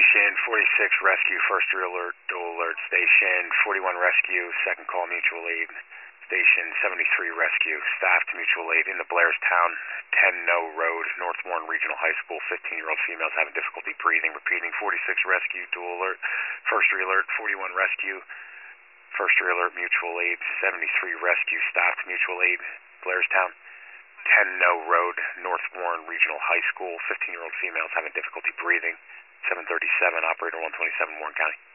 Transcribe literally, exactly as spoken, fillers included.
Station, forty-six Rescue, first alert, dual alert. Station, forty-one Rescue, second call, mutual aid. Station, seventy-three Rescue, staff to mutual aid in the Blairstown, ten No Road, North Warren Regional High School, fifteen-year-old females having difficulty breathing. Repeating, forty-six Rescue, dual alert, first alert, forty-one Rescue, first alert, mutual aid, seventy-three Rescue, staff to mutual aid, Blairstown, ten No Road, North Warren Regional High School, fifteen-year-old females having difficulty breathing. seven thirty-seven, operator one twenty-seven, Warren County.